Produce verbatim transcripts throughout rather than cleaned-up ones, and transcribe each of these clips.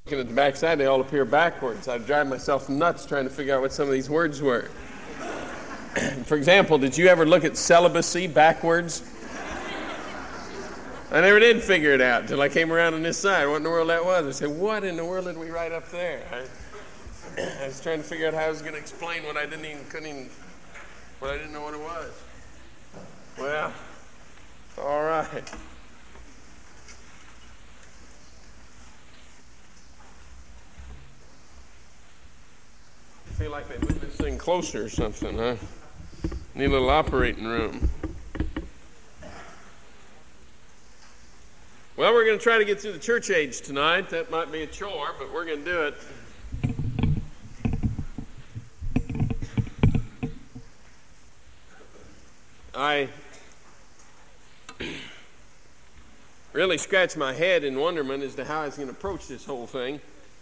Looking at the backside, they all appear backwards. I'd drive myself nuts trying to figure out what some of these words were. For example, did you ever look at celibacy backwards? I never did figure it out until I came around on this side. What in the world that was? I said, what in the world did we write up there? I, I was trying to figure out how I was going to explain what I didn't even, couldn't even, what I didn't know what it was. Well, all right. I feel like they moved this thing closer or something, huh? Need a little operating room. Well, we're going to try to get through the church age tonight. That might be a chore, but we're going to do it. I really scratched my head in wonderment as to how I was going to approach this whole thing.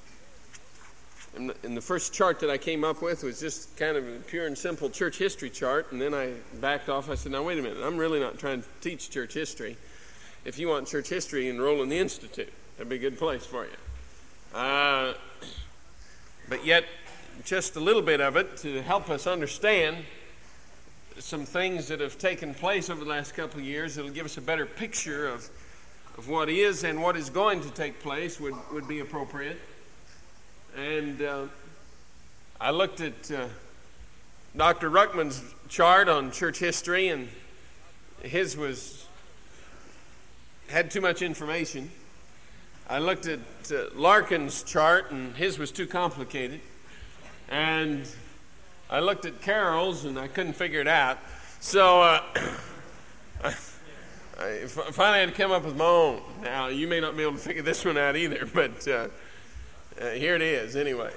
And the, and the first chart that I came up with was just kind of a pure and simple church history chart, and then I backed off. I said, now wait a minute, I'm really not trying to teach church history. If you want church history, enroll in the Institute. That'd be a good place for you. Uh, but yet, just a little bit of it to help us understand some things that have taken place over the last couple of years. It'll give us a better picture of, of what is and what is going to take place would, would be appropriate. And uh, I looked at uh, Doctor Ruckman's chart on church history, and his was had too much information. I looked at uh, Larkin's chart, and his was too complicated. And I looked at Carroll's, and I couldn't figure it out. So uh, I, I finally had to come up with my own. Now, you may not be able to figure this one out either, but uh, uh, here it is anyway.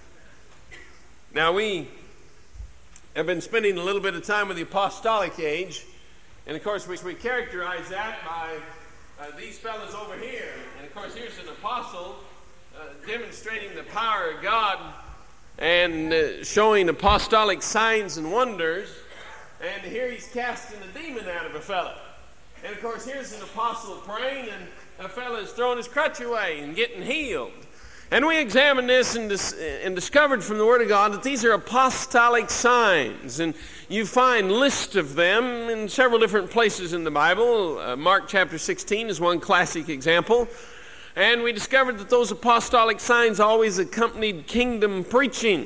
Now, we have been spending a little bit of time with the apostolic age, and of course, we, we characterize that by Uh, these fellas over here. And of course, here's an apostle uh, demonstrating the power of God and uh, showing apostolic signs and wonders. And here he's casting a demon out of a fella. And of course, here's an apostle praying, and a fella is throwing his crutch away and getting healed. And we examined this and, dis- and discovered from the Word of God that these are apostolic signs. And you find lists of them in several different places in the Bible. Uh, Mark chapter sixteen is one classic example. And we discovered that those apostolic signs always accompanied kingdom preaching.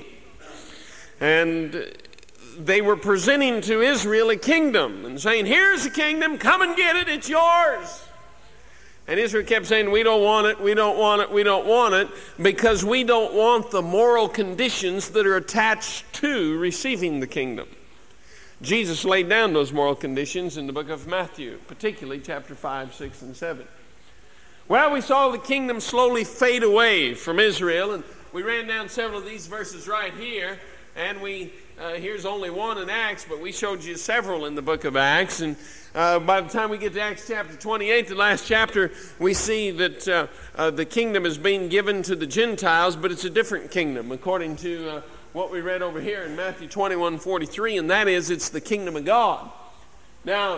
And they were presenting to Israel a kingdom and saying, here's a kingdom, come and get it, it's yours. And Israel kept saying, we don't want it, we don't want it, we don't want it, because we don't want the moral conditions that are attached to receiving the kingdom. Jesus laid down those moral conditions in the book of Matthew, particularly chapter five, six, and seven. Well, we saw the kingdom slowly fade away from Israel, and we ran down several of these verses right here, and we uh, here's only one in Acts, but we showed you several in the book of Acts, and Uh, by the time we get to Acts chapter twenty-eight, the last chapter, we see that uh, uh, the kingdom is being given to the Gentiles, but it's a different kingdom, according to uh, what we read over here in Matthew twenty-one forty-three, and that is, it's the kingdom of God. Now,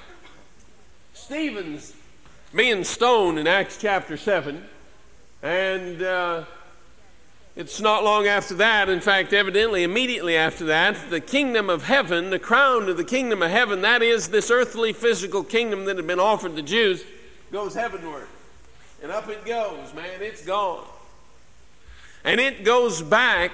Stephen's being stoned in Acts chapter seven, and uh, it's not long after that, in fact, evidently immediately after that, the kingdom of heaven, the crown of the kingdom of heaven, that is this earthly physical kingdom that had been offered the Jews, goes heavenward. And up it goes, man, it's gone. And it goes back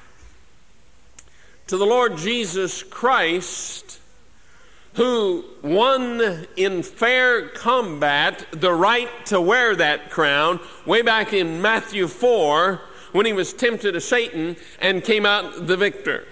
to the Lord Jesus Christ, who won in fair combat the right to wear that crown way back in Matthew four, when he was tempted of Satan and came out the victor.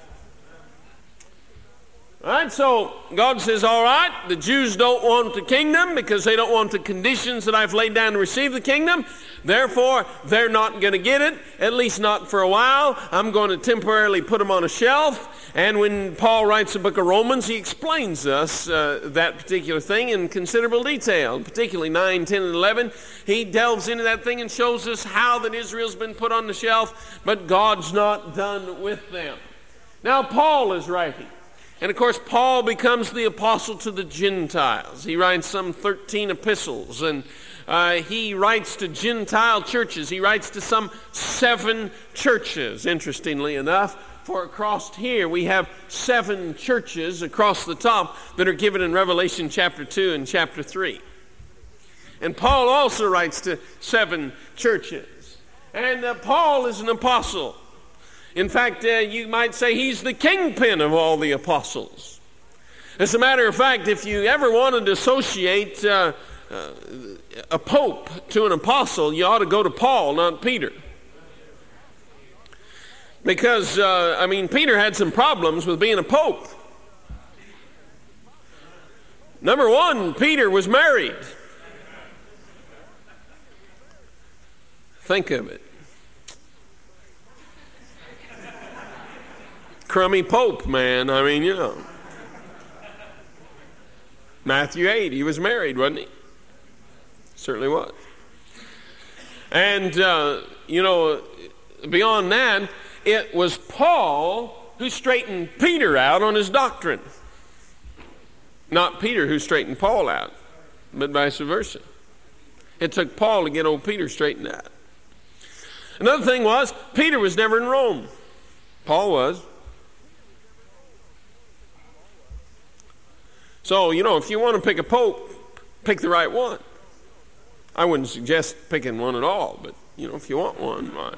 All right, so God says, all right, the Jews don't want the kingdom because they don't want the conditions that I've laid down to receive the kingdom. Therefore, they're not going to get it, at least not for a while. I'm going to temporarily put them on a shelf. And when Paul writes the book of Romans, he explains us uh, that particular thing in considerable detail, particularly nine, ten, and eleven. He delves into that thing and shows us how that Israel's been put on the shelf, but God's not done with them. Now, Paul is writing. And of course, Paul becomes the apostle to the Gentiles. He writes some thirteen epistles, and uh, he writes to Gentile churches. He writes to some seven churches, interestingly enough. For across here, we have seven churches across the top that are given in Revelation chapter two and chapter three. And Paul also writes to seven churches. And uh, Paul is an apostle. In fact, uh, you might say he's the kingpin of all the apostles. As a matter of fact, if you ever wanted to associate uh, uh, a pope to an apostle, you ought to go to Paul, not Peter. Because, uh, I mean, Peter had some problems with being a pope. Number one, Peter was married. Think of it. Crummy pope, man. I mean, you know. Matthew eight, he was married, wasn't he? Certainly was. And, uh, you know, beyond that, it was Paul who straightened Peter out on his doctrine. Not Peter who straightened Paul out, but vice versa. It took Paul to get old Peter straightened out. Another thing was, Peter was never in Rome. Paul was. So, you know, if you want to pick a pope, pick the right one. I wouldn't suggest picking one at all, but, you know, if you want one, fine.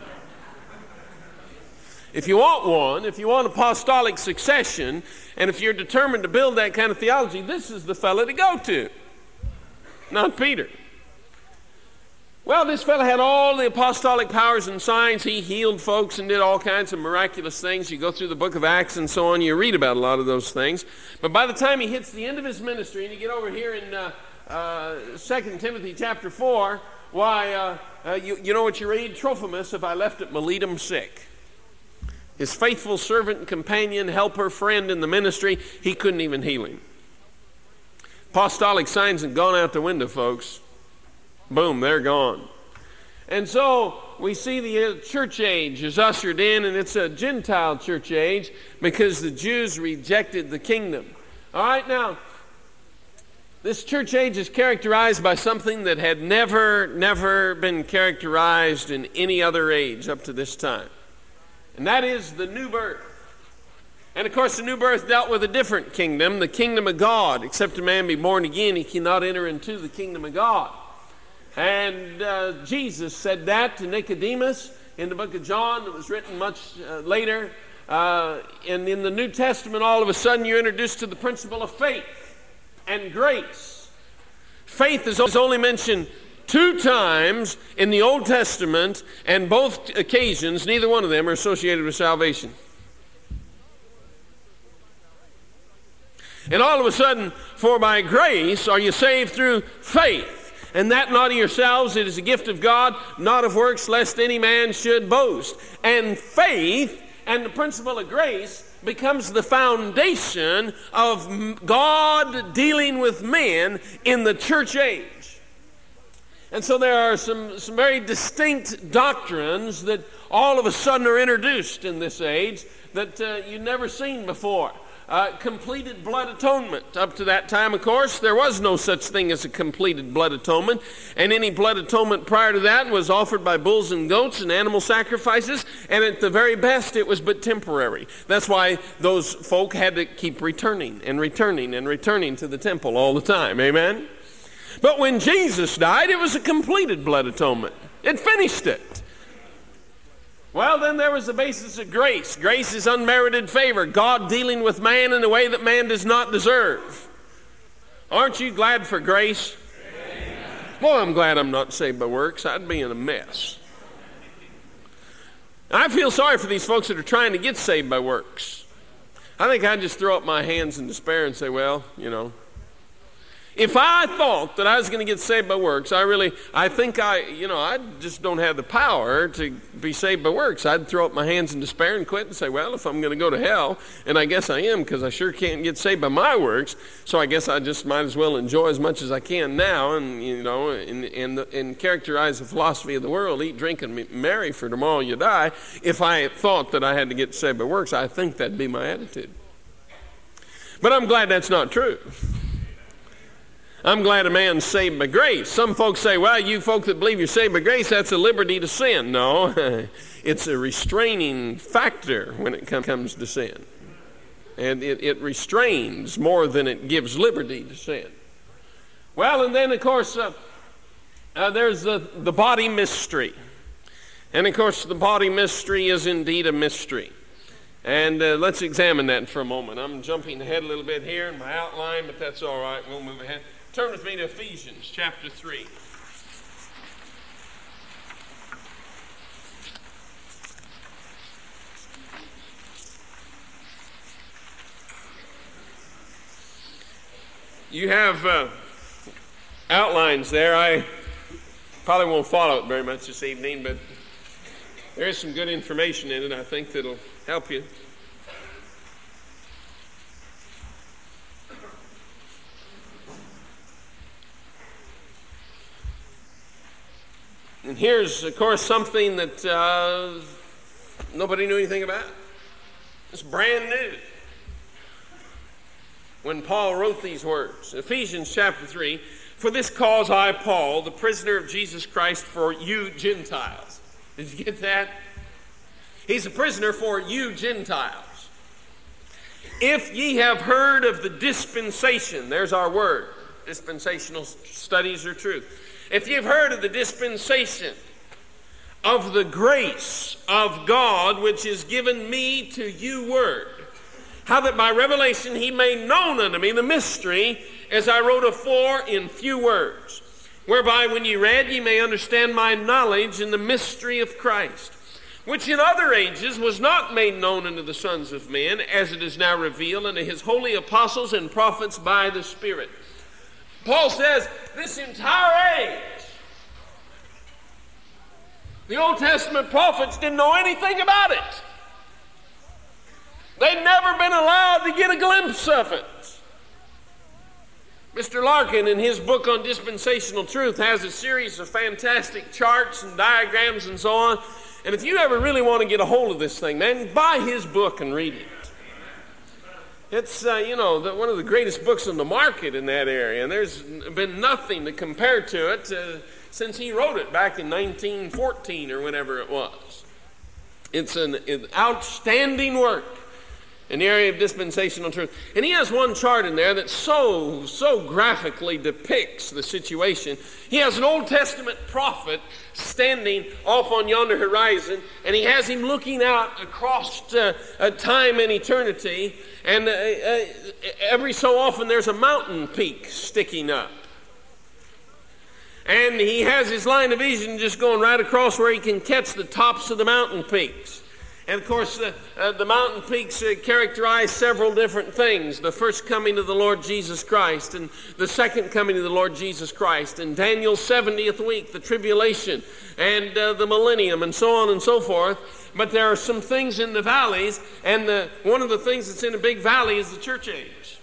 If you want one, if you want apostolic succession, and if you're determined to build that kind of theology, this is the fella to go to, not Peter. Well, this fella had all the apostolic powers and signs. He healed folks and did all kinds of miraculous things. You go through the book of Acts and so on, you read about a lot of those things. But by the time he hits the end of his ministry, and you get over here in uh, uh, Second Timothy chapter four, why, uh, uh, you, you know what you read? Trophimus, if I left at Miletum sick. His faithful servant, companion, helper, friend in the ministry, he couldn't even heal him. Apostolic signs had gone out the window, folks. Boom, they're gone. And so we see the church age is ushered in, and it's a Gentile church age because the Jews rejected the kingdom. All right, now, this church age is characterized by something that had never, never been characterized in any other age up to this time. And that is the new birth. And of course, the new birth dealt with a different kingdom, the kingdom of God. Except a man be born again, he cannot enter into the kingdom of God. And uh, Jesus said that to Nicodemus in the book of John that was written much uh, later. Uh, and in the New Testament, all of a sudden, you're introduced to the principle of faith and grace. Faith is only mentioned two times in the Old Testament, and both occasions, neither one of them are associated with salvation. And all of a sudden, for by grace are you saved through faith. And that not of yourselves, it is a gift of God, not of works, lest any man should boast. And faith and the principle of grace becomes the foundation of God dealing with men in the church age. And so there are some, some very distinct doctrines that all of a sudden are introduced in this age that uh, you've never seen before. Uh, completed blood atonement. Up to that time, of course, there was no such thing as a completed blood atonement. And any blood atonement prior to that was offered by bulls and goats and animal sacrifices. And at the very best, it was but temporary. That's why those folk had to keep returning and returning and returning to the temple all the time. Amen? But when Jesus died, it was a completed blood atonement. It finished it. Well, then there was the basis of grace. Grace is unmerited favor. God dealing with man in a way that man does not deserve. Aren't you glad for grace? Amen. Boy, I'm glad I'm not saved by works. I'd be in a mess. I feel sorry for these folks that are trying to get saved by works. I think I'd just throw up my hands in despair and say, well, you know, if I thought that I was going to get saved by works, I really, I think I, you know, I just don't have the power to be saved by works. I'd throw up my hands in despair and quit and say, well, if I'm going to go to hell, and I guess I am because I sure can't get saved by my works, so I guess I just might as well enjoy as much as I can now and, you know, and, and, and characterize the philosophy of the world, eat, drink, and marry, for tomorrow you die. If I thought that I had to get saved by works, I think that'd be my attitude. But I'm glad that's not true. I'm glad a man's saved by grace. Some folks say, well, you folk that believe you're saved by grace, that's a liberty to sin. No, it's a restraining factor when it com- comes to sin. And it, it restrains more than it gives liberty to sin. Well, and then, of course, uh, uh, there's the, the body mystery. And, of course, the body mystery is indeed a mystery. And uh, let's examine that for a moment. I'm jumping ahead a little bit here in my outline, but that's all right. We'll move ahead. Turn with me to Ephesians chapter three. You have uh, outlines there. I probably won't follow it very much this evening, but there is some good information in it, I think, that'll help you. And here's, of course, something that uh, nobody knew anything about. It's brand new. When Paul wrote these words, Ephesians chapter three, for this cause I, Paul, the prisoner of Jesus Christ, for you Gentiles. Did you get that? He's a prisoner for you Gentiles. If ye have heard of the dispensation, there's our word, dispensational studies are truth. If you've heard of the dispensation of the grace of God, which is given me to you word, how that by revelation he made known unto me the mystery, as I wrote afore in few words, whereby when ye read ye may understand my knowledge in the mystery of Christ, which in other ages was not made known unto the sons of men, as it is now revealed unto his holy apostles and prophets by the Spirit. Paul says this entire age, the Old Testament prophets didn't know anything about it. They'd never been allowed to get a glimpse of it. Mister Larkin, in his book on dispensational truth, has a series of fantastic charts and diagrams and so on. And if you ever really want to get a hold of this thing, man, buy his book and read it. It's, uh, you know, the, one of the greatest books on the market in that area, and there's been nothing to compare to it uh, since he wrote it back in nineteen fourteen or whenever it was. It's an, an outstanding work in the area of dispensational truth. And he has one chart in there that so, so graphically depicts the situation. He has an Old Testament prophet standing off on yonder horizon, and he has him looking out across uh, uh, time and eternity, and uh, uh, every so often there's a mountain peak sticking up. And he has his line of vision just going right across where he can catch the tops of the mountain peaks. And of course, uh, uh, the mountain peaks uh, characterize several different things. The first coming of the Lord Jesus Christ, and the second coming of the Lord Jesus Christ, and Daniel's seventieth week, the tribulation, and uh, the millennium, and so on and so forth. But there are some things in the valleys, and the, one of the things that's in a big valley is the church age.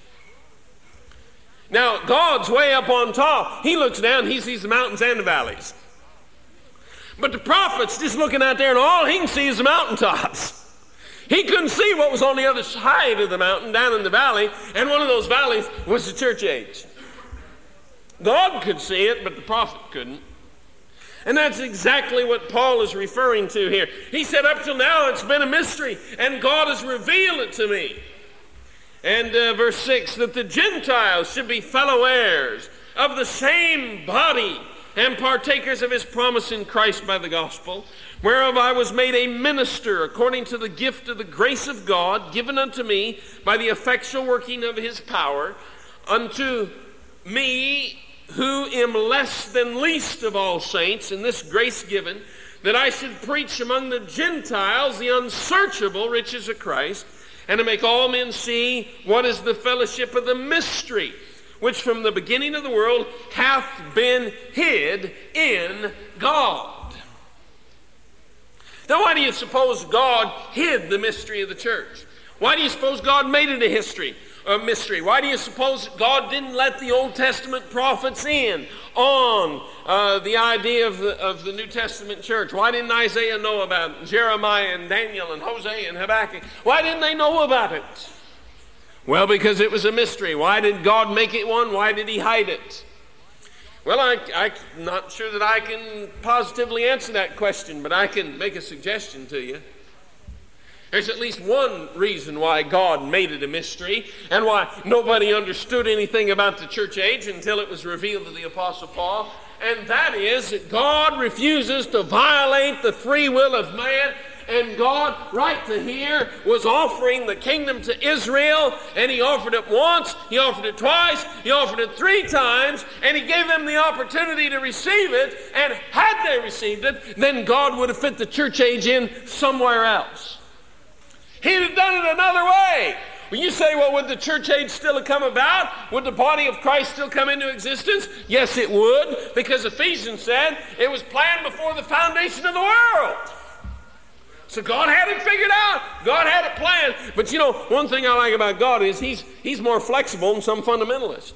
Now, God's way up on top. He looks down, he sees the mountains and the valleys. But the prophet's just looking out there, and all he can see is the mountaintops. He couldn't see what was on the other side of the mountain, down in the valley, and one of those valleys was the church age. God could see it, but the prophet couldn't. And that's exactly what Paul is referring to here. He said, up till now it's been a mystery, and God has revealed it to me. And uh, verse six, that the Gentiles should be fellow heirs of the same body, and partakers of his promise in Christ by the gospel, whereof I was made a minister according to the gift of the grace of God given unto me by the effectual working of his power, unto me who am less than least of all saints in this grace given, that I should preach among the Gentiles the unsearchable riches of Christ, and to make all men see what is the fellowship of the mystery, which from the beginning of the world hath been hid in God. Now, why do you suppose God hid the mystery of the church? Why do you suppose God made it a history, a mystery? Why do you suppose God didn't let the Old Testament prophets in on uh, the idea of the, of the New Testament church? Why didn't Isaiah know about it? Jeremiah and Daniel and Hosea and Habakkuk? Why didn't they know about it? Well, because it was a mystery. Why did God make it one? Why did he hide it? Well, I, I'm not sure that I can positively answer that question, but I can make a suggestion to you. There's at least one reason why God made it a mystery and why nobody understood anything about the church age until it was revealed to the Apostle Paul, and that is that God refuses to violate the free will of man. And God, right to here, was offering the kingdom to Israel, and He offered it once, He offered it twice, He offered it three times, and He gave them the opportunity to receive it, and had they received it, then God would have fit the church age in somewhere else. He'd have done it another way. When you say, well, would the church age still have come about? Would the body of Christ still come into existence? Yes, it would, because Ephesians said it was planned before the foundation of the world. So God had it figured out. God had it planned. But you know, one thing I like about God is he's, he's more flexible than some fundamentalists.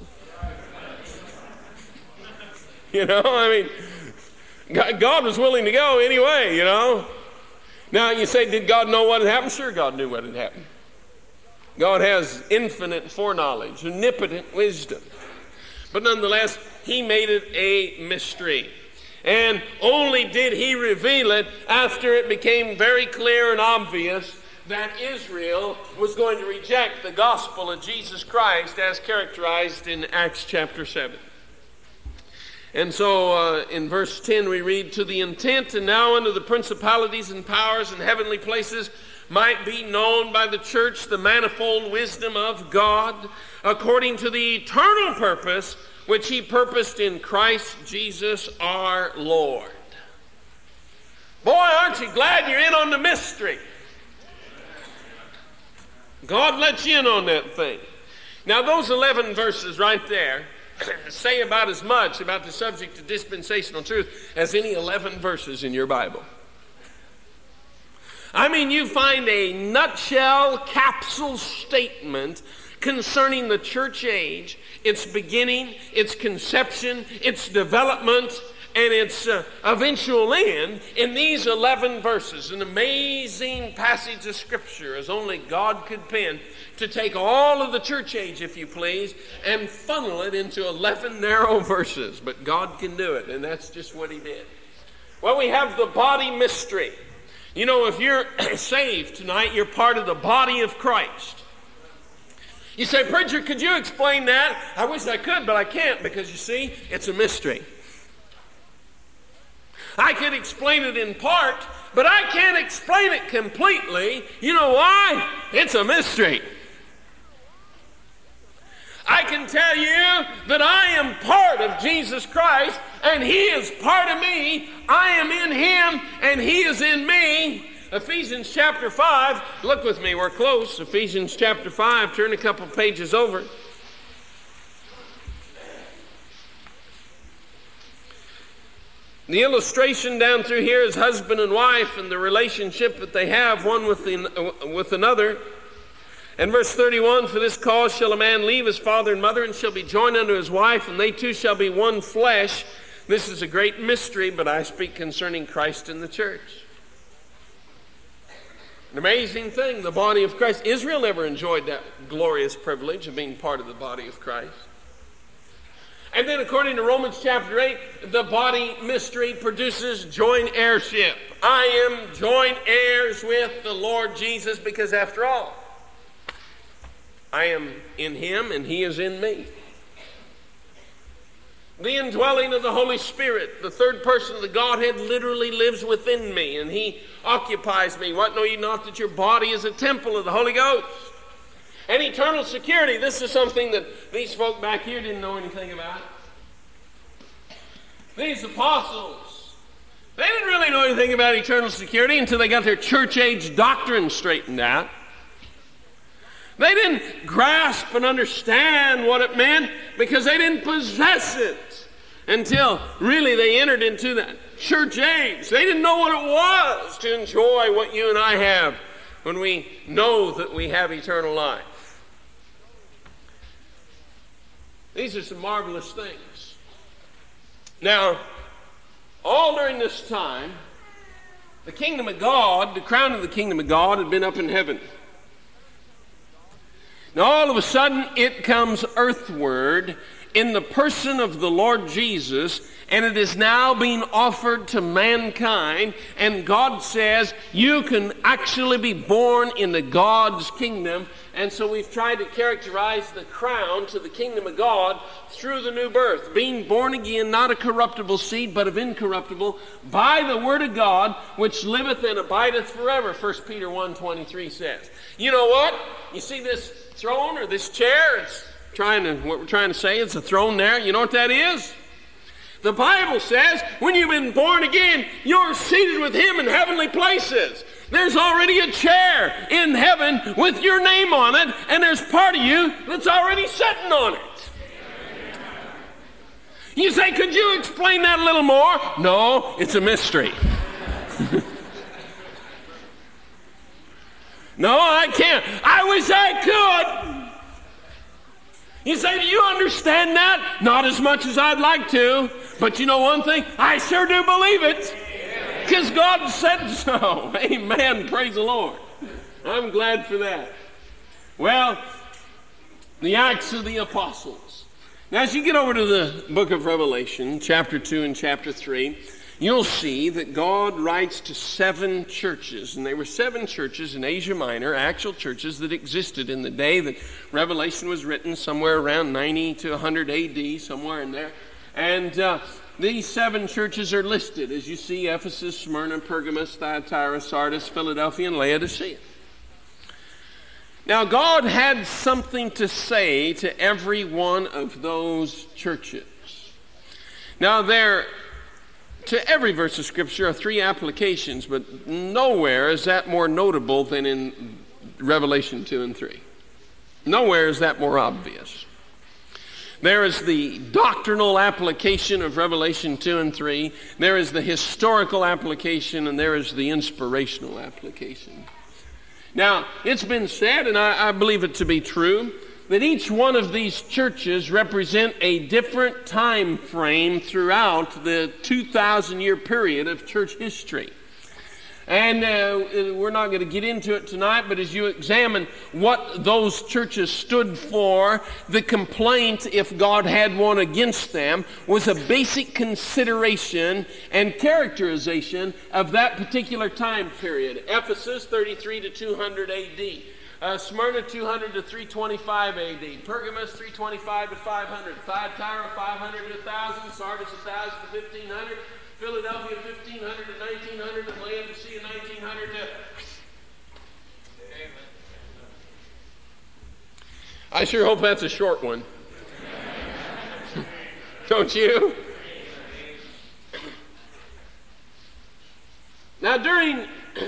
You know, I mean, God was willing to go anyway, you know. Now you say, did God know what had happened? Sure, God knew what had happened. God has infinite foreknowledge, omnipotent wisdom. But nonetheless, He made it a mystery. And only did He reveal it after it became very clear and obvious that Israel was going to reject the gospel of Jesus Christ as characterized in Acts chapter seven. And so uh, in verse ten we read, to the intent and now unto the principalities and powers in heavenly places might be known by the church the manifold wisdom of God, according to the eternal purpose which He purposed in Christ Jesus our Lord. Boy, aren't you glad you're in on the mystery? God let you in on that thing. Now those eleven verses right there say about as much about the subject of dispensational truth as any eleven verses in your Bible. I mean, you find a nutshell capsule statement concerning the church age, its beginning, its conception, its development, and its uh, eventual end in these eleven verses. An amazing passage of Scripture, as only God could pen, to take all of the church age, if you please, and funnel it into eleven narrow verses. But God can do it, and that's just what He did. Well, we have the body mystery. You know, if you're saved tonight, you're part of the body of Christ. You say, preacher, could you explain that? I wish I could, but I can't, because you see, it's a mystery. I could explain it in part, but I can't explain it completely. You know why? It's a mystery. I can tell you that I am part of Jesus Christ, and He is part of me. I am in Him, and He is in me. Ephesians chapter five, look with me, we're close. Ephesians chapter five, turn a couple pages over. The illustration down through here is husband and wife and the relationship that they have one with, the, with another. And verse thirty-one, for this cause shall a man leave his father and mother and shall be joined unto his wife, and they two shall be one flesh. This is a great mystery, but I speak concerning Christ and the church. An amazing thing, the body of Christ. Israel never enjoyed that glorious privilege of being part of the body of Christ. And then according to Romans chapter eight, the body mystery produces joint heirship. I am joint heirs with the Lord Jesus because after all, I am in Him and He is in me. The indwelling of the Holy Spirit, the third person of the Godhead, literally lives within me and He occupies me. What know ye not that your body is a temple of the Holy Ghost? And eternal security. This is something that these folk back here didn't know anything about. These apostles, they didn't really know anything about eternal security until they got their church age doctrine straightened out. They didn't grasp and understand what it meant because they didn't possess it until really they entered into that church age. They didn't know what it was to enjoy what you and I have when we know that we have eternal life. These are some marvelous things. Now, all during this time, the kingdom of God, the crown of the kingdom of God had been up in heaven. Now all of a sudden it comes earthward in the person of the Lord Jesus, and it is now being offered to mankind. And God says you can actually be born into God's kingdom. And so we've tried to characterize the crown to the kingdom of God through the new birth. Being born again, not of corruptible seed, but of incorruptible, by the word of God, which liveth and abideth forever, First Peter one twenty-three says. You know what? You see this throne or this chair? It's trying to, what we're trying to say, it's a throne there. You know what that is? The Bible says when you've been born again, you're seated with Him in heavenly places. There's already a chair in heaven with your name on it, and there's part of you that's already sitting on it. You say, could you explain that a little more? No, it's a mystery. No, I can't. I wish I could. You say, do you understand that? Not as much as I'd like to. But you know one thing? I sure do believe it. Because God said so. Amen. Praise the Lord. I'm glad for that. Well, the Acts of the Apostles. Now, as you get over to the book of Revelation, chapter two and chapter three, you'll see that God writes to seven churches. And they were seven churches in Asia Minor, actual churches that existed in the day that Revelation was written, somewhere around ninety to one hundred A D, somewhere in there. And uh, these seven churches are listed, as you see: Ephesus, Smyrna, Pergamos, Thyatira, Sardis, Philadelphia, and Laodicea. Now, God had something to say to every one of those churches. Now, there, to every verse of Scripture are three applications, but nowhere is that more notable than in Revelation two and three. Nowhere is that more obvious. There is the doctrinal application of Revelation two and three. There is the historical application, and there is the inspirational application. Now, it's been said, and I, I believe it to be true, that each one of these churches represent a different time frame throughout the two thousand year period of church history. And uh, we're not going to get into it tonight, but as you examine what those churches stood for, the complaint, if God had one against them, was a basic consideration and characterization of that particular time period. Ephesus, thirty-three to two hundred A D. Uh, Smyrna, two hundred to three twenty-five A D. Pergamos, three twenty-five to five hundred. Thyatira, five hundred to one thousand. Sardis, one thousand to fifteen hundred. Philadelphia, fifteen hundred to nineteen hundred, and Laodicea, nineteen hundred to... I sure hope that's a short one. Don't you? Now, during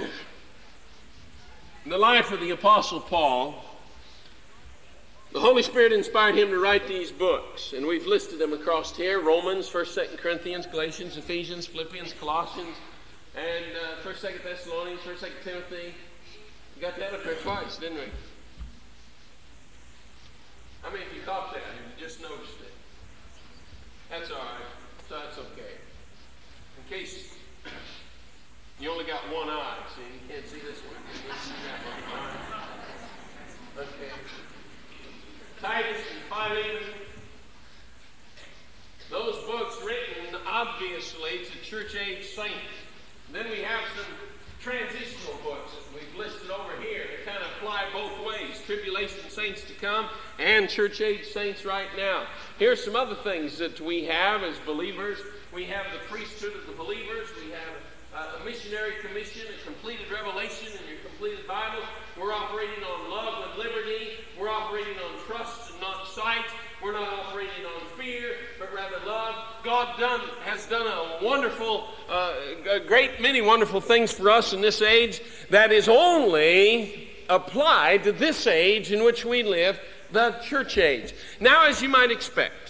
the life of the Apostle Paul, the Holy Spirit inspired him to write these books, and we've listed them across here: Romans, First, Second Corinthians, Galatians, Ephesians, Philippians, Colossians, and uh, First, Second Thessalonians, First, Second Timothy. We got that up there twice, didn't we? How many of you caught that? You just noticed it. That's all right. So that's okay. In case you only got one eye, see, you can't see this one. You can't see that one. All right. Okay. Titus and Philemon, those books written obviously to church age saints. Then we have some transitional books that we've listed over here that kind of apply both ways: tribulation saints to come and church age saints right now. Here's some other things that we have as believers. We have the priesthood of the believers. We have uh, a missionary commission, a completed revelation in your completed Bible. We're operating on love and liberty. We're operating on trust and not sight. We're not operating on fear, but rather love. God done has done a wonderful, uh, a great many wonderful things for us in this age that is only applied to this age in which we live, the church age. Now, as you might expect,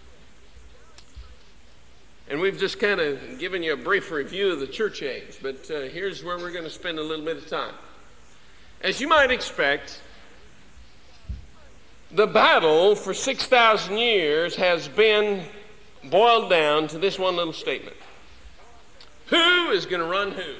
and we've just kind of given you a brief review of the church age, but uh, here's where we're going to spend a little bit of time. As you might expect, the battle for six thousand years has been boiled down to this one little statement: who is going to run who?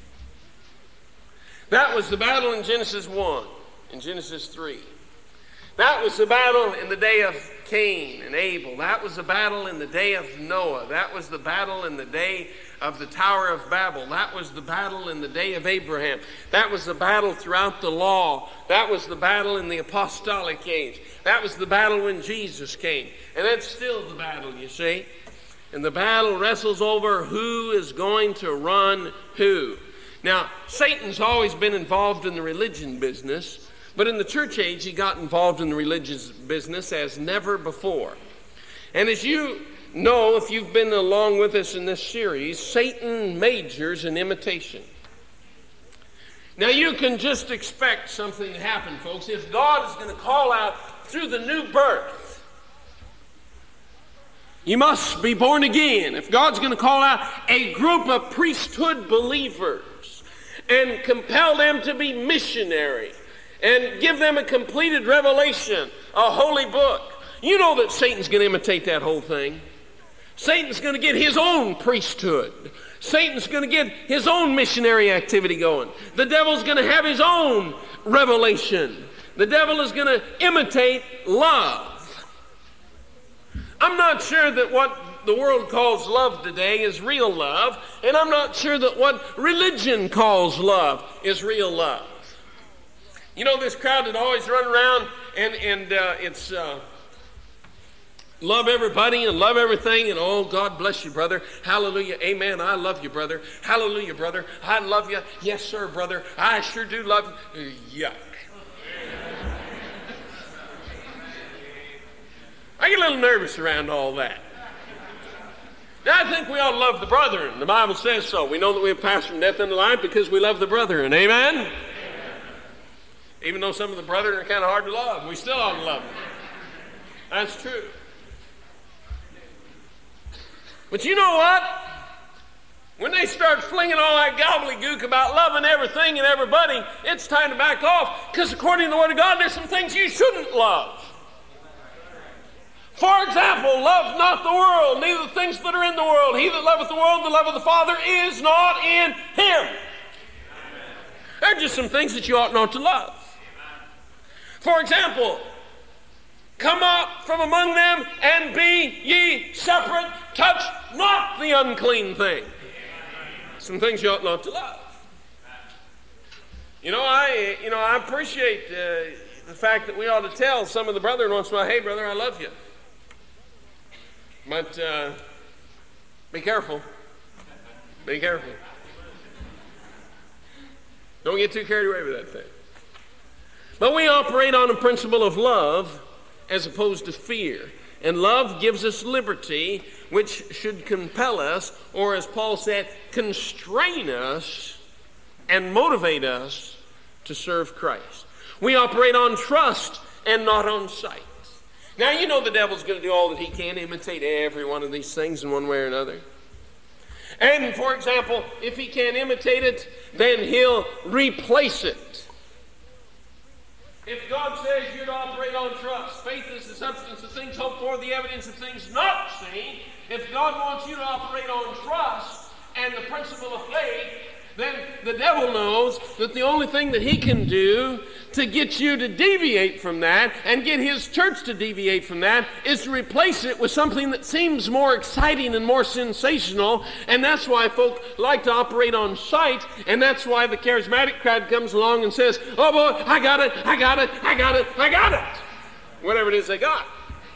That was the battle in Genesis one, in Genesis three. That was the battle in the day of Cain and Abel. That was the battle in the day of Noah. That was the battle in the day of the Tower of Babel. That was the battle in the day of Abraham. That was the battle throughout the law. That was the battle in the apostolic age. That was the battle when Jesus came. And that's still the battle, you see. And the battle wrestles over who is going to run who. Now, Satan's always been involved in the religion business, but in the church age, he got involved in the religious business as never before. And as you know, if you've been along with us in this series, Satan majors in imitation. Now, you can just expect something to happen, folks. If God is going to call out through the new birth, you must be born again. If God's going to call out a group of priesthood believers and compel them to be missionary and give them a completed revelation, a holy book, you know that Satan's going to imitate that whole thing. Satan's going to get his own priesthood. Satan's going to get his own missionary activity going. The devil's going to have his own revelation. The devil is going to imitate love. I'm not sure that what the world calls love today is real love, and I'm not sure that what religion calls love is real love. You know, this crowd that always run around and, and uh, it's uh, love everybody and love everything, and oh, God bless you, brother. Hallelujah. Amen. I love you, brother. Hallelujah, brother. I love you. Yes, sir, brother. I sure do love you. Yuck. I get a little nervous around all that. Now, I think we ought to love the brethren. The Bible says so. We know that we have passed from death into life because we love the brethren. Amen? Amen? Even though some of the brethren are kind of hard to love, we still ought to love them. That's true. But you know what? When they start flinging all that gobbledygook about loving everything and everybody, it's time to back off, because according to the Word of God, there's some things you shouldn't love. For example, love not the world, neither the things that are in the world. He that loveth the world, the love of the Father is not in him. There are just some things that you ought not to love. For example, come out from among them and be ye separate. Touch not the unclean thing. Some things you ought not to love. You know, I you know I appreciate uh, the fact that we ought to tell some of the brethren once in a while, hey, brother, I love you. But uh, be careful. Be careful. Don't get too carried away with that thing. But we operate on a principle of love as opposed to fear. And love gives us liberty, which should compel us, or as Paul said, constrain us and motivate us to serve Christ. We operate on trust and not on sight. Now, you know the devil's going to do all that he can to imitate every one of these things in one way or another. And, for example, if he can't imitate it, then he'll replace it. If God says you're to operate on trust, faith is the substance of things hoped for, the evidence of things not seen. If God wants you to operate on trust and the principle of faith, then the devil knows that the only thing that he can do to get you to deviate from that and get his church to deviate from that is to replace it with something that seems more exciting and more sensational. And that's why folk like to operate on sight. And that's why the charismatic crowd comes along and says, oh boy, I got it, I got it, I got it, I got it. Whatever it is they got.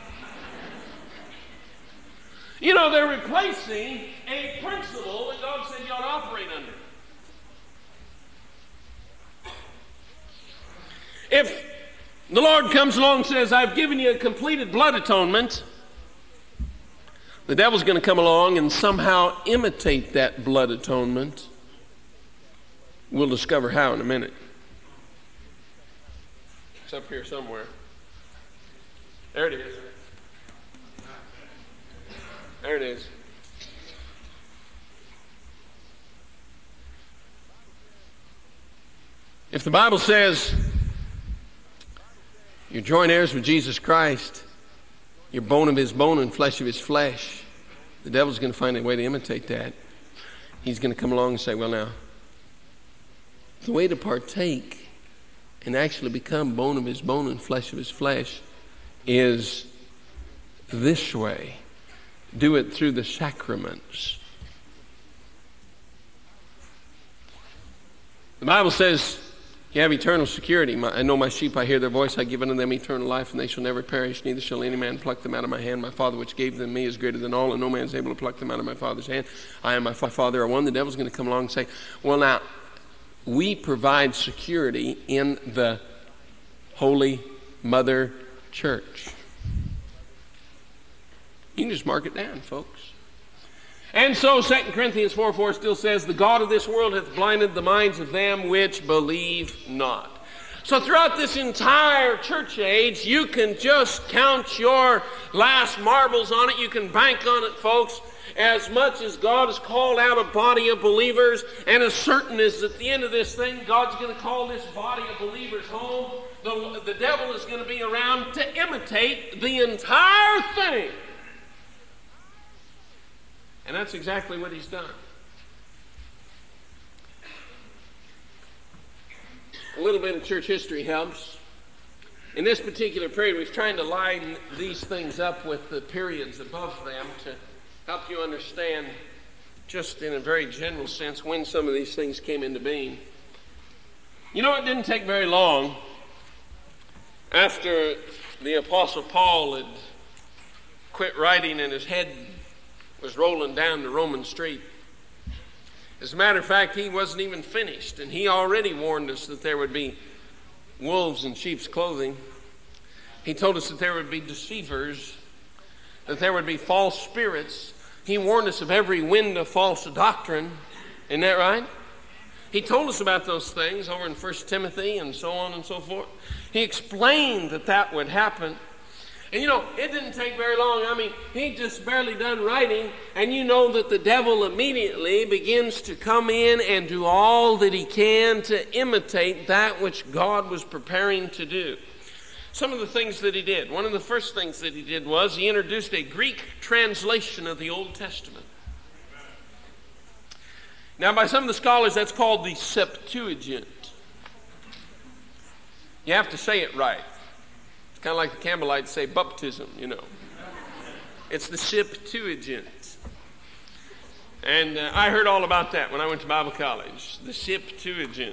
You know, they're replacing a principle that God said you ought to operate under. If the Lord comes along and says, I've given you a completed blood atonement, the devil's going to come along and somehow imitate that blood atonement. We'll discover how in a minute. It's up here somewhere. There it is. There it is. If the Bible says you're joint heirs with Jesus Christ, you're bone of his bone and flesh of his flesh, the devil's going to find a way to imitate that. He's going to come along and say, well now, the way to partake and actually become bone of his bone and flesh of his flesh is this way. Do it through the sacraments. The Bible says you have eternal security. My, I know my sheep, I hear their voice, I give unto them eternal life, and they shall never perish, neither shall any man pluck them out of my hand. My Father which gave them me is greater than all, and no man is able to pluck them out of my Father's hand. I and my Father are one. The devil's going to come along and say, well, now, we provide security in the Holy Mother Church. You can just mark it down, folks. And so Second Corinthians four four still says, the God of this world hath blinded the minds of them which believe not. So throughout this entire church age, you can just count your last marbles on it. You can bank on it, folks. As much as God has called out a body of believers, and as certain as at the end of this thing, God's going to call this body of believers home, the, the devil is going to be around to imitate the entire thing. And that's exactly what he's done. A little bit of church history helps. In this particular period, we've tried to line these things up with the periods above them to help you understand, just in a very general sense, when some of these things came into being. You know, it didn't take very long after the Apostle Paul had quit writing and his head was rolling down the Roman street. As a matter of fact, he wasn't even finished, and he already warned us that there would be wolves in sheep's clothing. He told us that there would be deceivers, that there would be false spirits. He warned us of every wind of false doctrine. Isn't that right? He told us about those things over in First Timothy and so on and so forth. He explained that that would happen. And you know, it didn't take very long. I mean, he just barely done writing, and you know that the devil immediately begins to come in and do all that he can to imitate that which God was preparing to do. Some of the things that he did. One of the first things that he did was he introduced a Greek translation of the Old Testament. Now, by some of the scholars, that's called the Septuagint. You have to say it right. It's kind of like the Campbellites say baptism, you know. It's the Septuagint. And uh, I heard all about that when I went to Bible college. The Septuagint.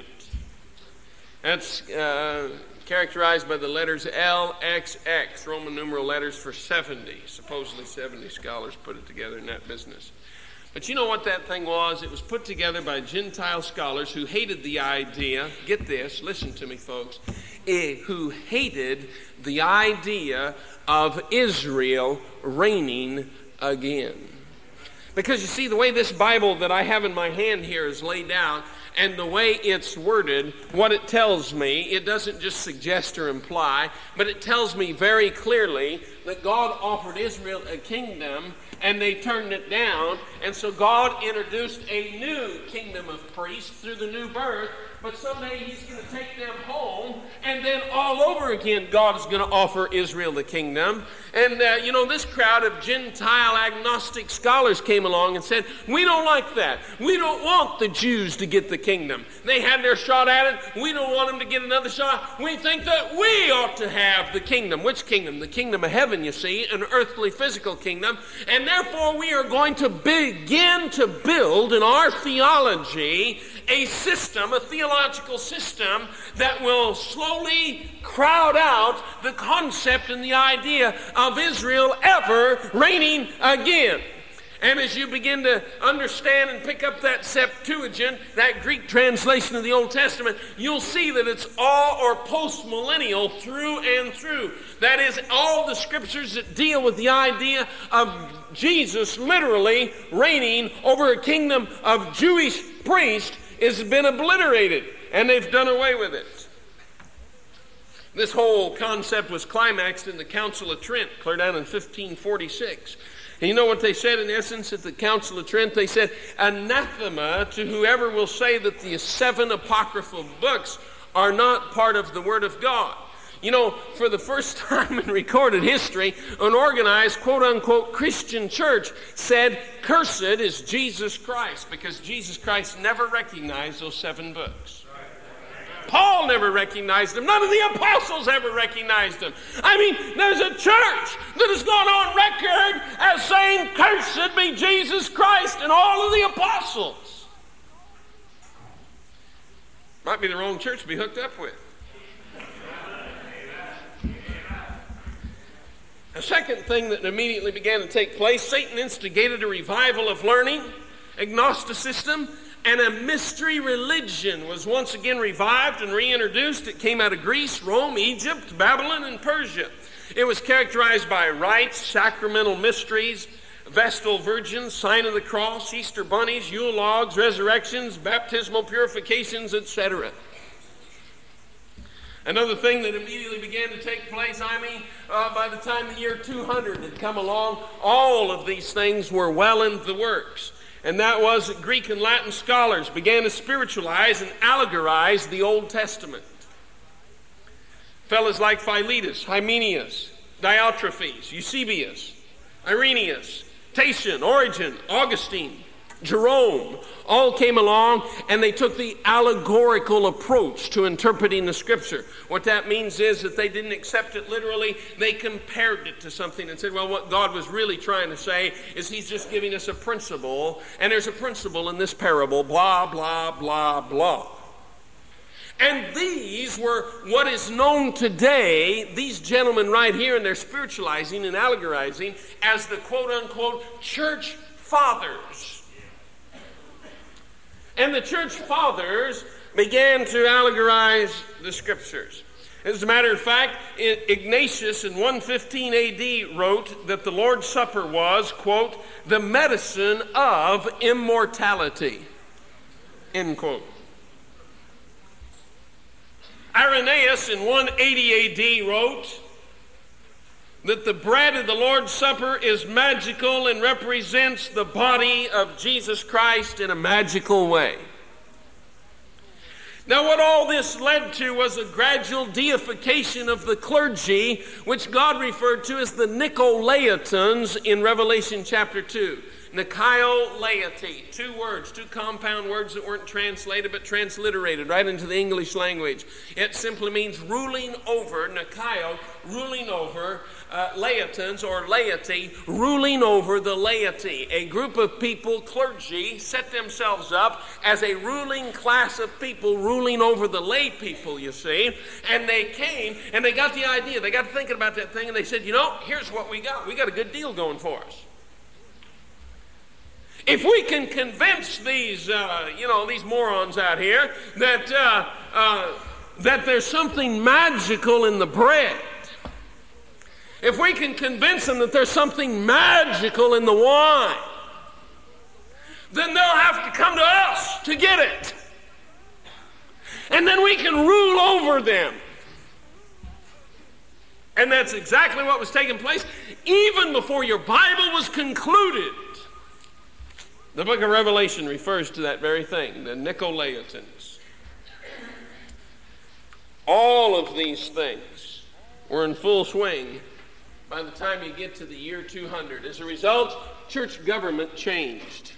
That's uh, characterized by the letters L X X, Roman numeral letters for seventy. Supposedly seventy scholars put it together in that business. But you know what that thing was? It was put together by Gentile scholars who hated the idea, get this, listen to me folks, eh, who hated the idea of Israel reigning again. Because you see, the way this Bible that I have in my hand here is laid out, and the way it's worded, what it tells me, it doesn't just suggest or imply, but it tells me very clearly that God offered Israel a kingdom, and they turned it down, and so God introduced a new kingdom of priests through the new birth, but someday he's going to take them home, and then all over again God is going to offer Israel the kingdom. And uh, you know, this crowd of Gentile agnostic scholars came along and said, we don't like that. We don't want the Jews to get the kingdom. They had their shot at it. We don't want them to get another shot. We think that we ought to have the kingdom. Which kingdom? The kingdom of heaven, you see, an earthly physical kingdom. And therefore we are going to begin to build in our theology a system, a theological system that will slowly crowd out the concept and the idea of Israel ever reigning again. And as you begin to understand and pick up that Septuagint, that Greek translation of the Old Testament, you'll see that it's all or post-millennial through and through. That is, all the scriptures that deal with the idea of Jesus literally reigning over a kingdom of Jewish priests has been obliterated, and they've done away with it. This whole concept was climaxed in the Council of Trent, clear down in fifteen forty-six. And you know what they said in essence at the Council of Trent? They said, anathema to whoever will say that the seven apocryphal books are not part of the Word of God. You know, for the first time in recorded history, an organized, quote-unquote, Christian church said, cursed is Jesus Christ, because Jesus Christ never recognized those seven books. Paul never recognized them. None of the apostles ever recognized them. I mean, there's a church that has gone on record as saying, "Cursed be Jesus Christ," and all of the apostles. Might be the wrong church to be hooked up with. The second thing that immediately began to take place, Satan instigated a revival of learning, agnosticism, and a mystery religion was once again revived and reintroduced. It came out of Greece, Rome, Egypt, Babylon, and Persia. It was characterized by rites, sacramental mysteries, Vestal virgins, sign of the cross, Easter bunnies, Yule logs, resurrections, baptismal purifications, et cetera. Another thing that immediately began to take place, I mean, uh, by the time the year two hundred had come along, all of these things were well in the works. And that was that Greek and Latin scholars began to spiritualize and allegorize the Old Testament. Fellows like Philetus, Hymenaeus, Diotrephes, Eusebius, Irenaeus, Tatian, Origen, Augustine, Jerome, all came along and they took the allegorical approach to interpreting the Scripture. What that means is that they didn't accept it literally. They compared it to something and said, well, what God was really trying to say is He's just giving us a principle, and there's a principle in this parable, blah, blah, blah, blah. And these were what is known today, these gentlemen right here, and they're spiritualizing and allegorizing as the quote-unquote church fathers. And the church fathers began to allegorize the Scriptures. As a matter of fact, Ignatius in one fifteen A D wrote that the Lord's Supper was, quote, the medicine of immortality, end quote. Irenaeus in one eighty A D wrote that the bread of the Lord's Supper is magical and represents the body of Jesus Christ in a magical way. Now, what all this led to was a gradual deification of the clergy, which God referred to as the Nicolaitans in Revelation chapter two. Nikolaity, two words, two compound words that weren't translated but transliterated right into the English language. It simply means ruling over, Nikaio, ruling over, uh, laitans or laity, ruling over the laity. A group of people, clergy, set themselves up as a ruling class of people ruling over the lay people, you see. And they came and they got the idea, they got thinking about that thing, and they said, you know, here's what we got. We got a good deal going for us. If we can convince these, uh, you know, these morons out here that uh, uh, that there's something magical in the bread, if we can convince them that there's something magical in the wine, then they'll have to come to us to get it. And then we can rule over them. And that's exactly what was taking place even before your Bible was concluded. The book of Revelation refers to that very thing, the Nicolaitans. All of these things were in full swing by the time you get to the year two hundred. As a result, church government changed.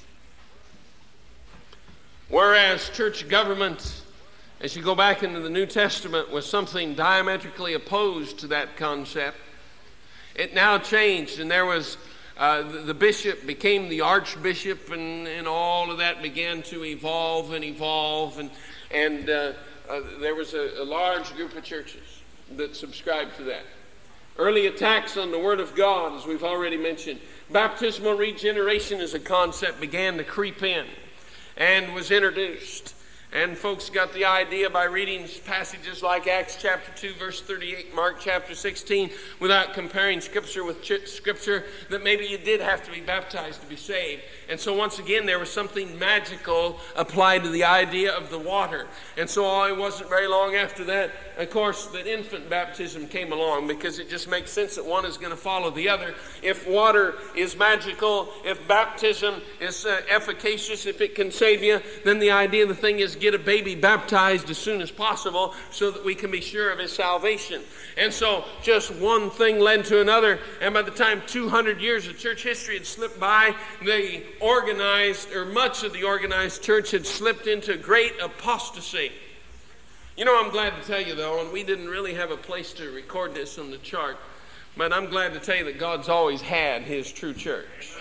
Whereas church government, as you go back into the New Testament, was something diametrically opposed to that concept, it now changed, and there was Uh, the, the bishop became the archbishop, and, and all of that began to evolve and evolve, and, and uh, uh, there was a, a large group of churches that subscribed to that. Early attacks on the Word of God, as we've already mentioned. Baptismal regeneration as a concept began to creep in and was introduced. And folks got the idea by reading passages like Acts chapter two, verse thirty-eight, Mark chapter sixteen, without comparing Scripture with ch- Scripture, that maybe you did have to be baptized to be saved. And so once again, there was something magical applied to the idea of the water. And so it wasn't very long after that, of course, that infant baptism came along, because it just makes sense that one is going to follow the other. If water is magical, if baptism is uh, efficacious, if it can save you, then the idea of the thing is get a baby baptized as soon as possible so that we can be sure of his salvation. And so just one thing led to another, and by the time two hundred years of church history had slipped by, the organized, or much of the organized church had slipped into great apostasy. You know, I'm glad to tell you, though, and we didn't really have a place to record this on the chart, but I'm glad to tell you that God's always had His true church.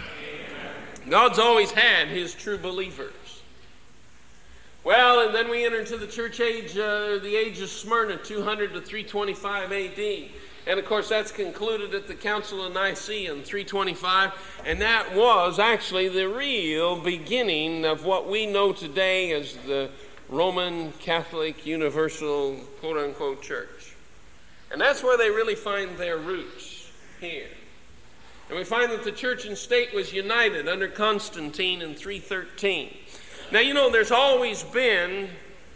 God's always had His true believers. Well, and then we enter into the church age, uh, the age of Smyrna, two hundred to three twenty-five A D. And, of course, that's concluded at the Council of Nicaea in three twenty-five. And that was actually the real beginning of what we know today as the Roman Catholic Universal, quote-unquote, church. And that's where they really find their roots, here. And we find that the church and state was united under Constantine in three thirteen. Now, you know, there's always been,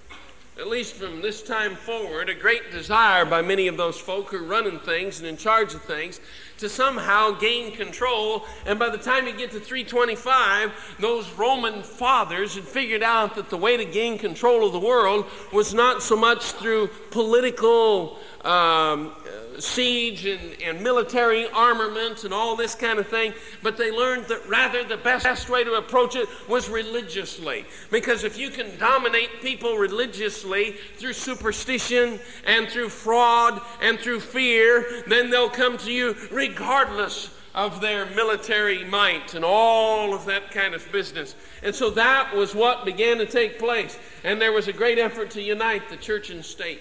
at least from this time forward, a great desire by many of those folk who are running things and in charge of things to somehow gain control. And by the time you get to three twenty-five, those Roman fathers had figured out that the way to gain control of the world was not so much through political um, siege and, and military armament and all this kind of thing, but they learned that rather the best, best way to approach it was religiously. Because if you can dominate people religiously through superstition and through fraud and through fear, then they'll come to you regardless of their military might and all of that kind of business. And so that was what began to take place. And there was a great effort to unite the church and state.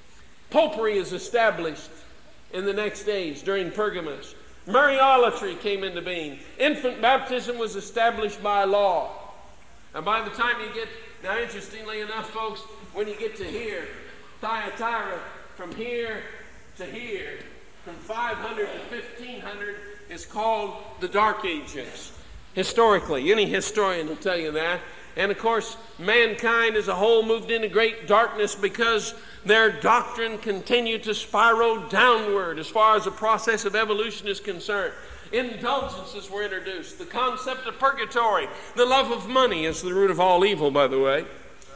Popery is established in the next age during Pergamus. Mariolatry came into being. Infant baptism was established by law. And by the time you get, now interestingly enough, folks, when you get to here, Thyatira, from here to here, from five hundred to fifteen hundred, is called the Dark Ages. Historically, any historian will tell you that. And of course, mankind as a whole moved into great darkness because their doctrine continued to spiral downward as far as the process of evolution is concerned. Indulgences were introduced. The concept of purgatory. The love of money is the root of all evil, by the way.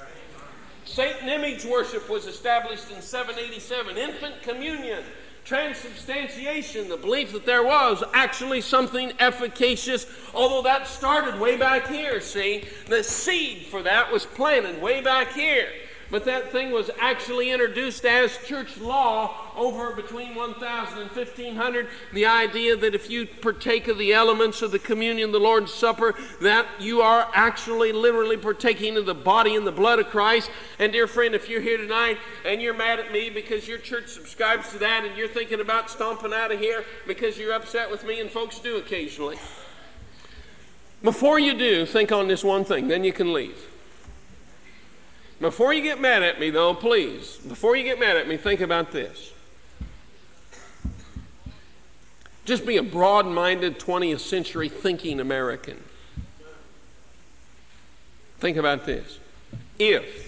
Satan image worship was established in seven eighty-seven. Infant communion. Transubstantiation, the belief that there was actually something efficacious, although that started way back here, see? The seed for that was planted way back here. But that thing was actually introduced as church law over between one thousand and fifteen hundred. The idea that if you partake of the elements of the communion, the Lord's Supper, that you are actually literally partaking of the body and the blood of Christ. And dear friend, if you're here tonight and you're mad at me because your church subscribes to that and you're thinking about stomping out of here because you're upset with me, and folks do occasionally, before you do, think on this one thing, then you can leave. Before you get mad at me, though, please, before you get mad at me, think about this. Just be a broad-minded, twentieth century thinking American. Think about this. If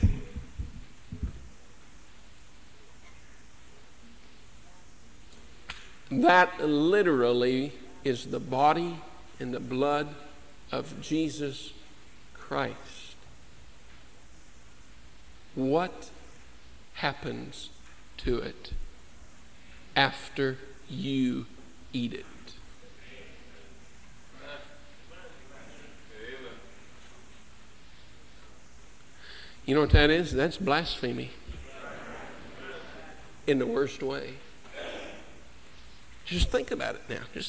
that literally is the body and the blood of Jesus Christ, what happens to it after you eat it? You know what that is? That's blasphemy in the worst way. Just think about it now. Just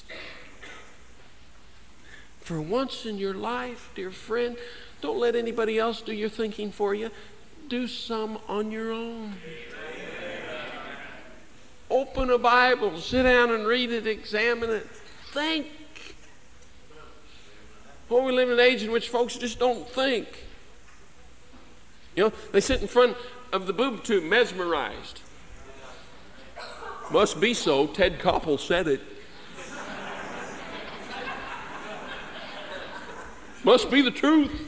for once in your life, dear friend, don't let anybody else do your thinking for you. Do some on your own. Open a Bible, sit down and read it, examine it, think. Well, we live in an age in which folks just don't think. You know, they sit in front of the boob tube mesmerized. Must be so. Ted Koppel said it. Must be the truth.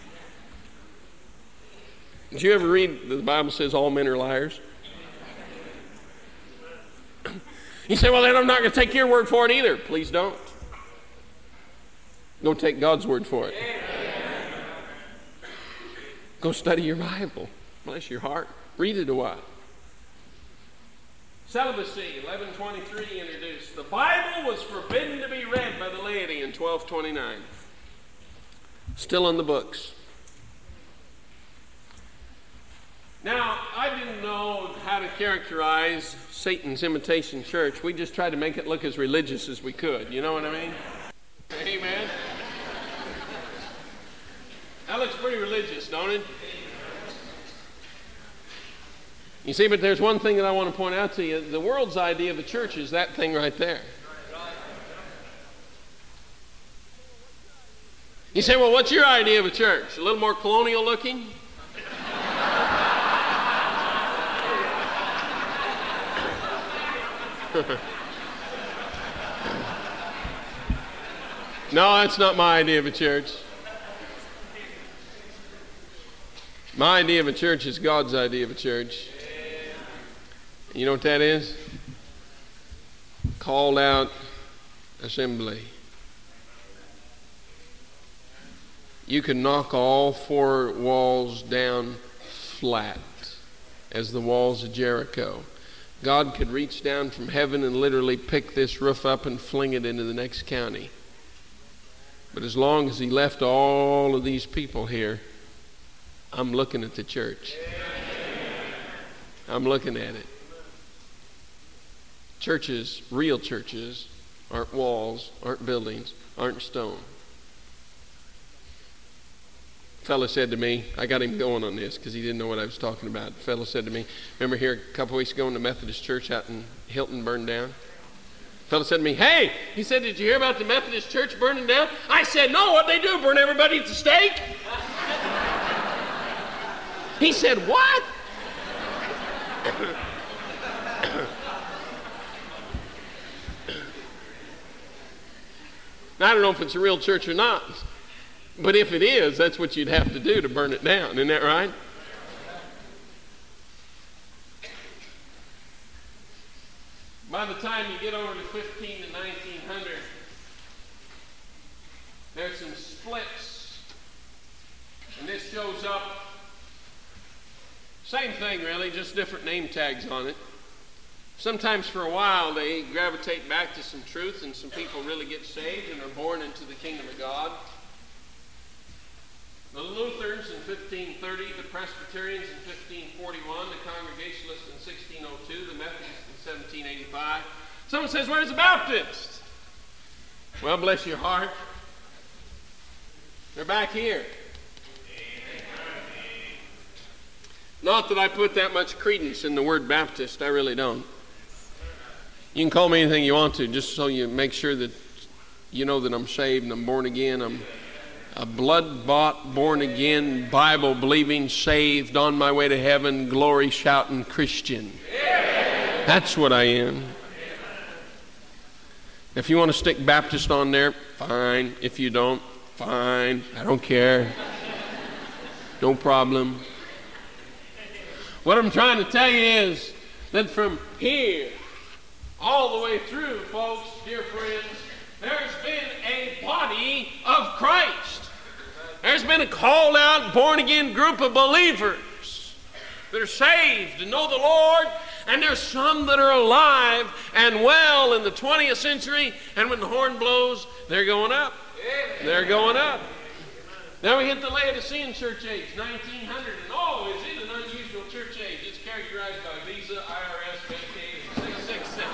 Did you ever read the Bible says all men are liars? You say, well, then I'm not going to take your word for it either. Please don't. Go take God's word for it. Go study your Bible. Bless your heart. Read it a while. Celibacy, eleven twenty-three introduced. The Bible was forbidden to be read by the laity in twelve twenty-nine. Still in the books. Now, I didn't know how to characterize Satan's imitation church. We just tried to make it look as religious as we could. You know what I mean? Amen. That looks pretty religious, don't it? You see, but there's one thing that I want to point out to you. The world's idea of a church is that thing right there. You say, well, what's your idea of a church? A little more colonial looking? No, that's not my idea of a church. My idea of a church is God's idea of a church. You know what that is? Called out assembly. You can knock all four walls down flat as the walls of Jericho. God could reach down from heaven and literally pick this roof up and fling it into the next county. But as long as he left all of these people here, I'm looking at the church. I'm looking at it. Churches, real churches, aren't walls, aren't buildings, aren't stone. A fellow said to me, I got him going on this because he didn't know what I was talking about. The fellow said to me, remember here a couple weeks ago when the Methodist church out in Hilton burned down? The fellow said to me, hey, he said, did you hear about the Methodist church burning down? I said, no, what'd they do, burn everybody at the stake? He said, what? Now, I don't know if it's a real church or not, but if it is, that's what you'd have to do to burn it down. Isn't that right? By the time you get over to fifteen to nineteen hundred, there's some splits, and this shows up. Same thing, really, just different name tags on it. Sometimes for a while they gravitate back to some truth and some people really get saved and are born into the kingdom of God. The Lutherans in fifteen thirty, the Presbyterians in fifteen forty-one, the Congregationalists in sixteen oh two, the Methodists in seventeen eighty-five. Someone says, where's the Baptist? Well, bless your heart. They're back here. Not that I put that much credence in the word Baptist, I really don't. You can call me anything you want to, just so you make sure that you know that I'm saved and I'm born again. I'm a blood-bought, born-again, Bible-believing, saved, on my way to heaven, glory-shouting Christian. That's what I am. If you want to stick Baptist on there, fine. If you don't, fine. I don't care. No problem. What I'm trying to tell you is that from here all the way through, folks, dear friends, there's been a body of Christ. There's been a called out, born again group of believers that are saved and know the Lord, and there's some that are alive and well in the twentieth century, and when the horn blows, they're going up. They're going up. Now we hit the Laodicean church age, nineteen hundred, and oh, is it an unusual church age? It's characterized by Visa, I R S, Medicaid, and six six six.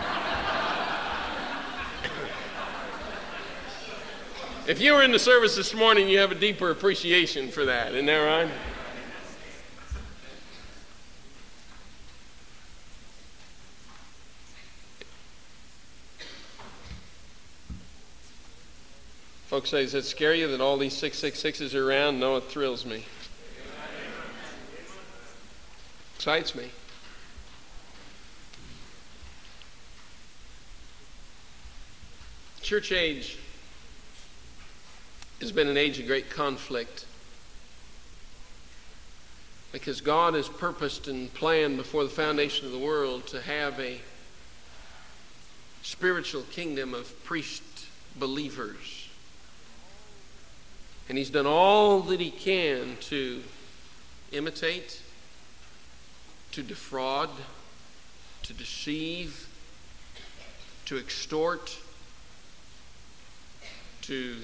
If you were in the service this morning, you have a deeper appreciation for that. Isn't that right? Folks say, does it scare you that all these six six sixes are around? No, it thrills me. Excites me. Church age has been an age of great conflict because God has purposed and planned before the foundation of the world to have a spiritual kingdom of priest believers. And he's done all that he can to imitate, to defraud, to deceive, to extort, to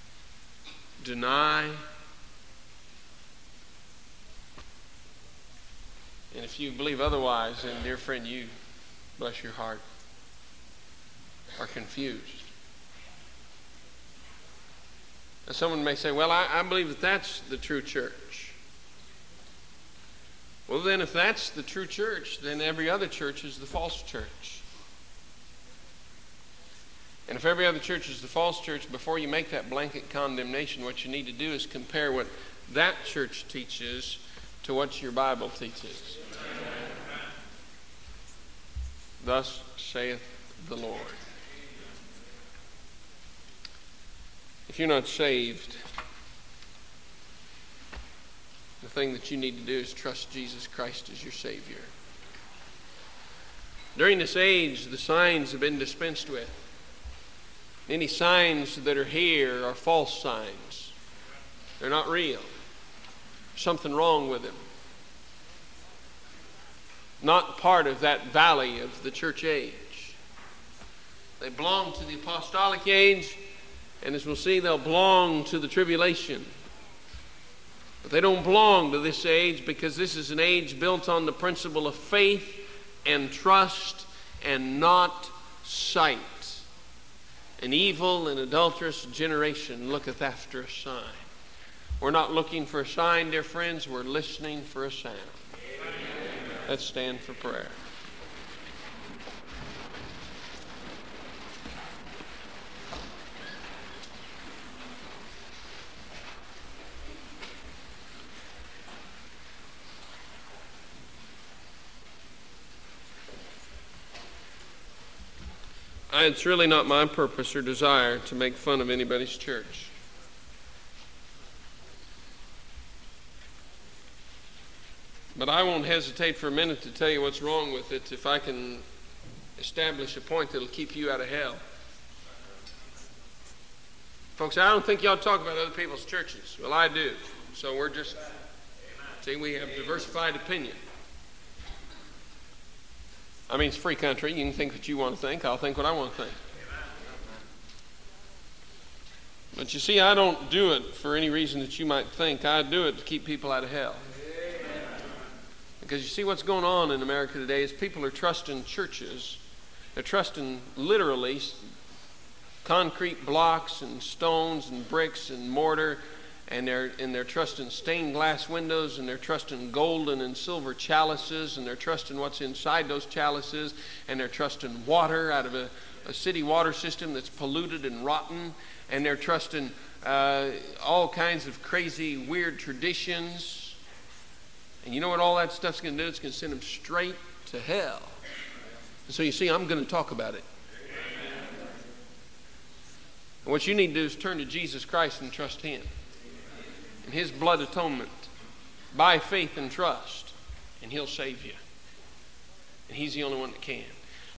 deny, And if you believe otherwise, then, dear friend, you, bless your heart, are confused. Now, someone may say, well, I, I believe that that's the true church. Well, then, if that's the true church, then every other church is the false church. And if every other church is the false church, before you make that blanket condemnation, what you need to do is compare what that church teaches to what your Bible teaches. Thus saith the Lord. If you're not saved, the thing that you need to do is trust Jesus Christ as your Savior. During this age, the signs have been dispensed with. Any signs that are here are false signs. They're not real. There's something wrong with them. Not part of that valley of the church age. They belong to the apostolic age, and as we'll see, they'll belong to the tribulation. But they don't belong to this age, because this is an age built on the principle of faith and trust and not sight. An evil and adulterous generation looketh after a sign. We're not looking for a sign, dear friends. We're listening for a sound. Amen. Let's stand for prayer. It's really not my purpose or desire to make fun of anybody's church. But I won't hesitate for a minute to tell you what's wrong with it if I can establish a point that'll keep you out of hell. Folks, I don't think y'all talk about other people's churches. Well, I do. So we're just, see, we have diversified opinion. I mean, it's a free country. You can think what you want to think. I'll think what I want to think. But you see, I don't do it for any reason that you might think. I do it to keep people out of hell. Because you see, what's going on in America today is people are trusting churches. They're trusting literally concrete blocks and stones and bricks and mortar. And they're, and they're trusting stained glass windows, and they're trusting golden and silver chalices, and they're trusting what's inside those chalices, and they're trusting water out of a, a city water system that's polluted and rotten, and they're trusting uh, all kinds of crazy, weird traditions. And you know what all that stuff's going to do? It's going to send them straight to hell. And so you see, I'm going to talk about it. And what you need to do is turn to Jesus Christ and trust Him. And His blood atonement by faith and trust, and He'll save you. And He's the only one that can.